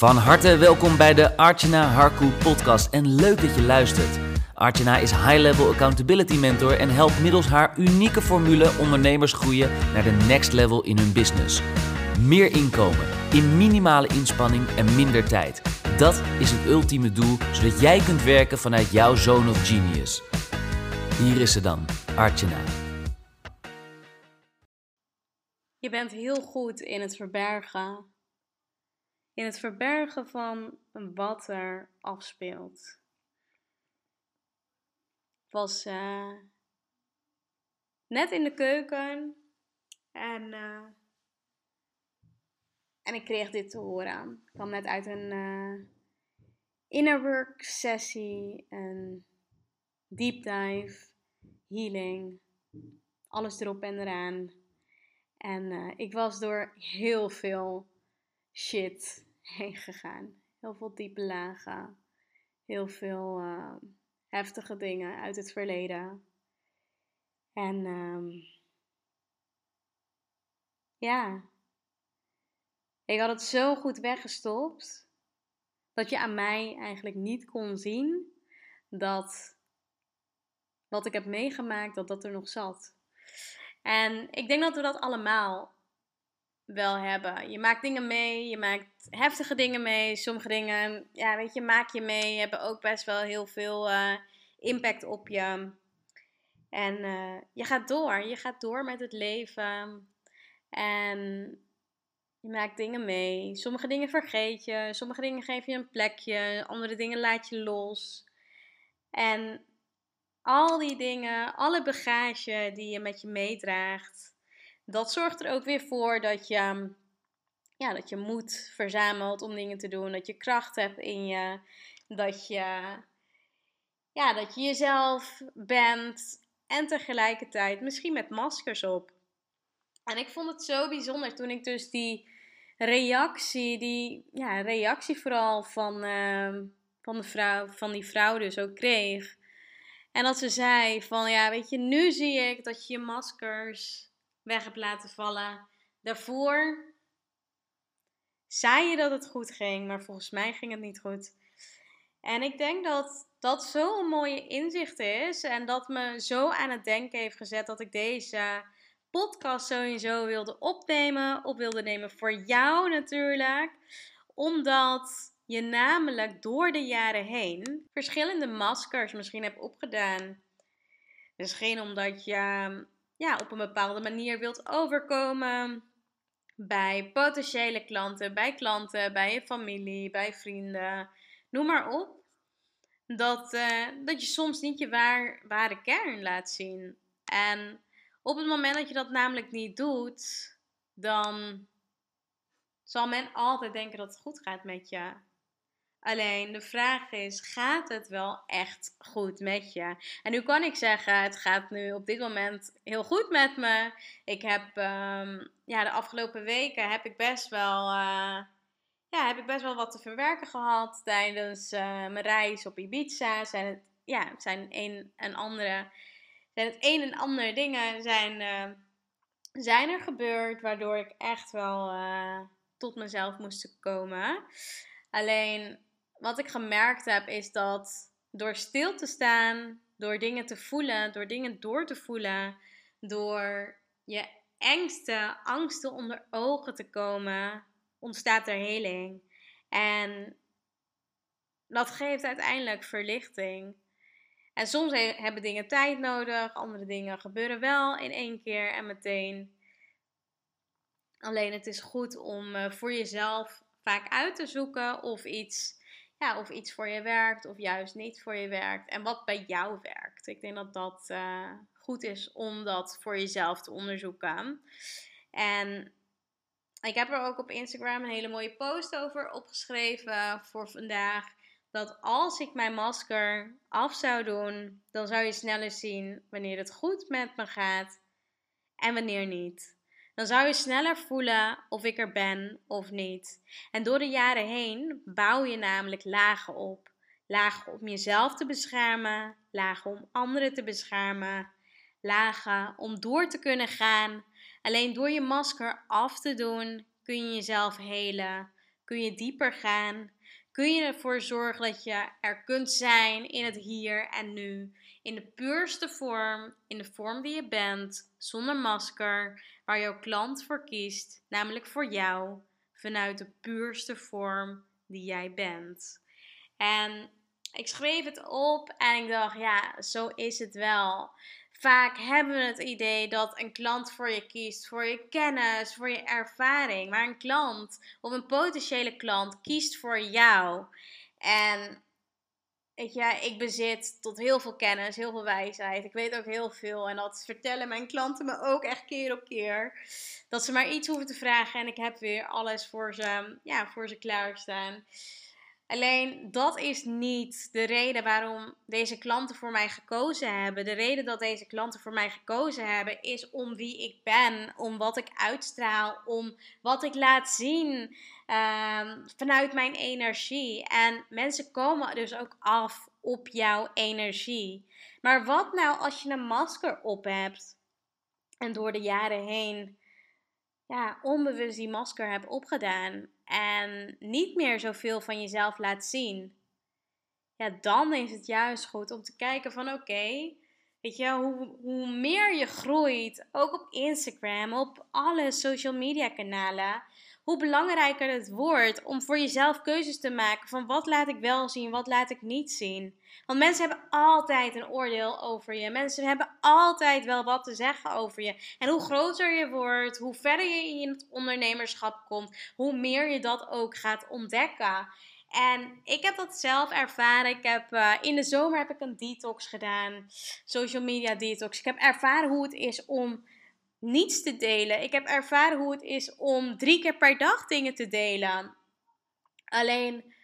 Van harte welkom bij de Archana Harku podcast en leuk dat je luistert. Archana is high-level accountability mentor en helpt middels haar unieke formule ondernemers groeien naar de next level in hun business. Meer inkomen, in minimale inspanning en minder tijd. Dat is het ultieme doel, zodat jij kunt werken vanuit jouw zone of genius. Hier is ze dan, Archana. Je bent heel goed in het verbergen. In het verbergen van wat er afspeelt. Ik was net in de keuken en ik kreeg dit te horen. Ik kwam net uit een inner work sessie, een deep dive, healing, alles erop en eraan. En ik was door heel veel shit heen gegaan. Heel veel diepe lagen. Heel veel heftige dingen uit het verleden. En ik had het zo goed weggestopt dat je aan mij eigenlijk niet kon zien dat wat ik heb meegemaakt, dat er nog zat. En ik denk dat we dat allemaal wel hebben. Je maakt dingen mee, je maakt heftige dingen mee. Sommige dingen, maak je mee, hebben ook best wel heel veel impact op je. En je gaat door met het leven. En je maakt dingen mee. Sommige dingen vergeet je, sommige dingen geef je een plekje, andere dingen laat je los. En al die dingen, alle bagage die je met je meedraagt, dat zorgt er ook weer voor dat je moed verzamelt om dingen te doen. Dat je kracht hebt in je. Dat je jezelf bent. En tegelijkertijd misschien met maskers op. En ik vond het zo bijzonder toen ik dus die reactie vooral van die vrouw dus ook kreeg. En dat ze zei van, nu zie ik dat je je maskers weg hebt laten vallen. Daarvoor zei je dat het goed ging, maar volgens mij ging het niet goed. En ik denk dat dat zo'n mooie inzicht is en dat me zo aan het denken heeft gezet dat ik deze podcast sowieso op wilde nemen voor jou natuurlijk. Omdat je namelijk door de jaren heen verschillende maskers misschien hebt opgedaan. Misschien omdat je op een bepaalde manier wilt overkomen bij potentiële klanten, bij je familie, bij vrienden, noem maar op. Dat je soms niet je ware kern laat zien. En op het moment dat je dat namelijk niet doet, dan zal men altijd denken dat het goed gaat met je. Alleen de vraag is, gaat het wel echt goed met je? En nu kan ik zeggen, het gaat nu op dit moment heel goed met me. Ik heb de afgelopen weken heb ik best wel wat te verwerken gehad tijdens mijn reis op Ibiza. Zijn het een en ander dingen zijn er gebeurd, waardoor ik echt wel tot mezelf moest komen. Alleen wat ik gemerkt heb is dat door stil te staan, door dingen te voelen, door dingen door te voelen, door je angsten onder ogen te komen, ontstaat er heling. En dat geeft uiteindelijk verlichting. En soms hebben dingen tijd nodig, andere dingen gebeuren wel in één keer en meteen. Alleen het is goed om voor jezelf vaak uit te zoeken of iets voor je werkt of juist niet voor je werkt. En wat bij jou werkt. Ik denk dat dat goed is om dat voor jezelf te onderzoeken. En ik heb er ook op Instagram een hele mooie post over opgeschreven voor vandaag. Dat als ik mijn masker af zou doen, dan zou je sneller zien wanneer het goed met me gaat en wanneer niet. Dan zou je sneller voelen of ik er ben of niet. En door de jaren heen bouw je namelijk lagen op. Lagen om jezelf te beschermen, lagen om anderen te beschermen, lagen om door te kunnen gaan. Alleen door je masker af te doen kun je jezelf helen. Kun je dieper gaan? Kun je ervoor zorgen dat je er kunt zijn in het hier en nu? In de puurste vorm, in de vorm die je bent, zonder masker, waar jouw klant voor kiest, namelijk voor jou, vanuit de puurste vorm die jij bent. En ik schreef het op en ik dacht, ja, zo is het wel. Vaak hebben we het idee dat een klant voor je kiest, voor je kennis, voor je ervaring. Maar een klant of een potentiële klant kiest voor jou. En weet je, ik bezit tot heel veel kennis, heel veel wijsheid. Ik weet ook heel veel en dat vertellen mijn klanten me ook echt keer op keer. Dat ze maar iets hoeven te vragen en ik heb weer alles voor ze klaarstaan. Alleen dat is niet de reden waarom deze klanten voor mij gekozen hebben. De reden dat deze klanten voor mij gekozen hebben is om wie ik ben, om wat ik uitstraal, om wat ik laat zien vanuit mijn energie. En mensen komen dus ook af op jouw energie. Maar wat nou als je een masker op hebt en door de jaren heen onbewust die masker hebt opgedaan en niet meer zoveel van jezelf laat zien, ja, dan is het juist goed om te kijken van oké, weet je, hoe meer je groeit, ook op Instagram, op alle social media kanalen, hoe belangrijker het wordt om voor jezelf keuzes te maken van wat laat ik wel zien, wat laat ik niet zien. Want mensen hebben altijd een oordeel over je. Mensen hebben altijd wel wat te zeggen over je. En hoe groter je wordt, hoe verder je in het ondernemerschap komt, hoe meer je dat ook gaat ontdekken. En ik heb dat zelf ervaren. In de zomer heb ik een detox gedaan. Social media detox. Ik heb ervaren hoe het is om niets te delen. Ik heb ervaren hoe het is om 3 keer per dag dingen te delen. Alleen,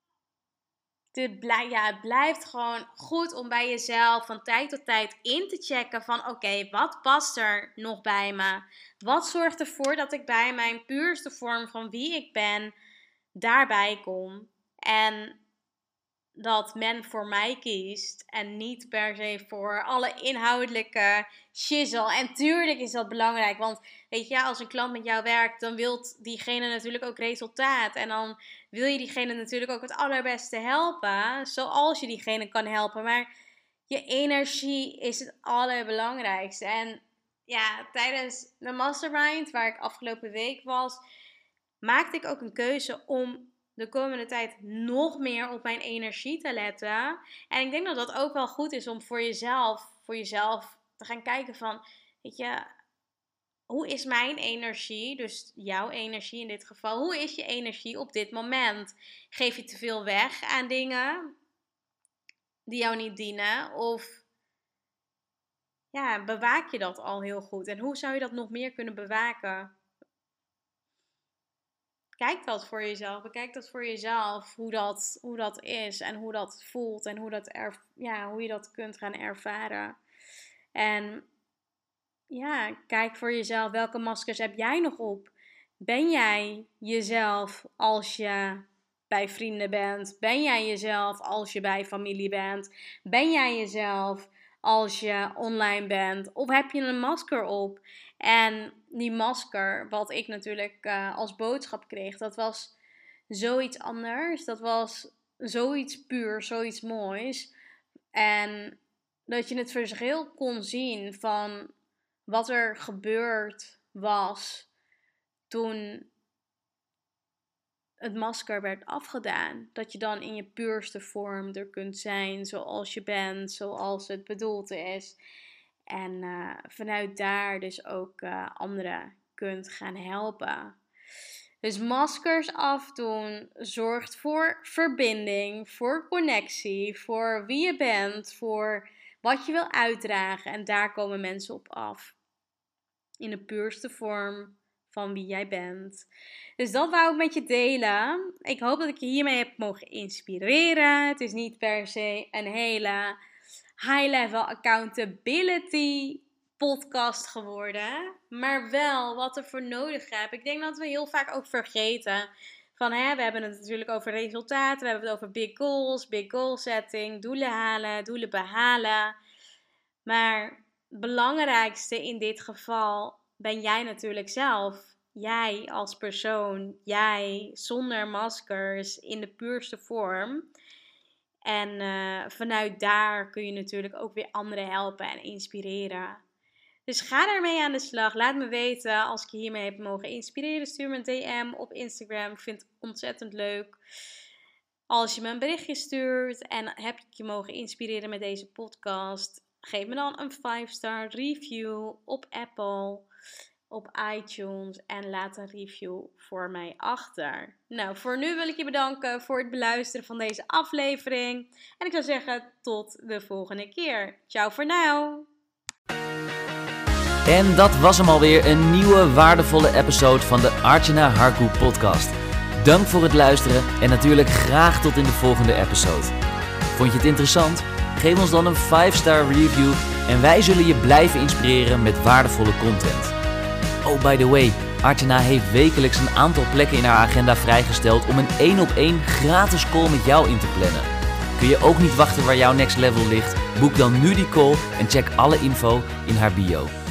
het blijft gewoon goed om bij jezelf van tijd tot tijd in te checken van oké, wat past er nog bij me? Wat zorgt ervoor dat ik bij mijn puurste vorm van wie ik ben daarbij kom? En dat men voor mij kiest en niet per se voor alle inhoudelijke shizzle. En tuurlijk is dat belangrijk, want weet je, als een klant met jou werkt, dan wil diegene natuurlijk ook resultaat. En dan wil je diegene natuurlijk ook het allerbeste helpen, zoals je diegene kan helpen. Maar je energie is het allerbelangrijkste. En ja, tijdens de mastermind, waar ik afgelopen week was, maakte ik ook een keuze om de komende tijd nog meer op mijn energie te letten. En ik denk dat dat ook wel goed is om voor jezelf te gaan kijken van, weet je, hoe is mijn energie, dus jouw energie in dit geval, hoe is je energie op dit moment? Geef je te veel weg aan dingen die jou niet dienen? Of bewaak je dat al heel goed? En hoe zou je dat nog meer kunnen bewaken? Kijk dat voor jezelf. Bekijk dat voor jezelf. Hoe dat is. En hoe dat voelt. En hoe je dat kunt gaan ervaren. En kijk voor jezelf. Welke maskers heb jij nog op? Ben jij jezelf als je bij vrienden bent? Ben jij jezelf als je bij familie bent? Ben jij jezelf als je online bent? Of heb je een masker op? En die masker, wat ik natuurlijk als boodschap kreeg, dat was zoiets anders. Dat was zoiets puur, zoiets moois. En dat je het verschil kon zien van wat er gebeurd was toen het masker werd afgedaan. Dat je dan in je puurste vorm er kunt zijn zoals je bent, zoals het bedoeld is. En vanuit daar dus ook anderen kunt gaan helpen. Dus maskers afdoen zorgt voor verbinding, voor connectie, voor wie je bent, voor wat je wil uitdragen. En daar komen mensen op af. In de puurste vorm van wie jij bent. Dus dat wou ik met je delen. Ik hoop dat ik je hiermee heb mogen inspireren. Het is niet per se een hele high-level accountability podcast geworden. Maar wel wat er voor nodig heb. Ik denk dat we heel vaak ook vergeten van, we hebben het natuurlijk over resultaten. We hebben het over big goals, big goal setting, doelen halen, doelen behalen. Maar het belangrijkste in dit geval ben jij natuurlijk zelf. jij als persoon, jij zonder maskers in de puurste vorm. En vanuit daar kun je natuurlijk ook weer anderen helpen en inspireren. Dus ga daarmee aan de slag. Laat me weten als ik je hiermee heb mogen inspireren. Stuur me een DM op Instagram. Ik vind het ontzettend leuk als je me een berichtje stuurt. En heb ik je mogen inspireren met deze podcast? Geef me dan een 5-star review op Apple, op iTunes. En laat een review voor mij achter. Nou, voor nu wil ik je bedanken voor het beluisteren van deze aflevering. En ik zou zeggen, tot de volgende keer. Ciao voor nu. En dat was hem alweer, een nieuwe waardevolle episode van de Archana Harku podcast. Dank voor het luisteren en natuurlijk graag tot in de volgende episode. Vond je het interessant? Geef ons dan een 5-star review en wij zullen je blijven inspireren met waardevolle content. Oh, by the way, Archana heeft wekelijks een aantal plekken in haar agenda vrijgesteld om een 1-op-1 gratis call met jou in te plannen. Kun je ook niet wachten waar jouw next level ligt? Boek dan nu die call en check alle info in haar bio.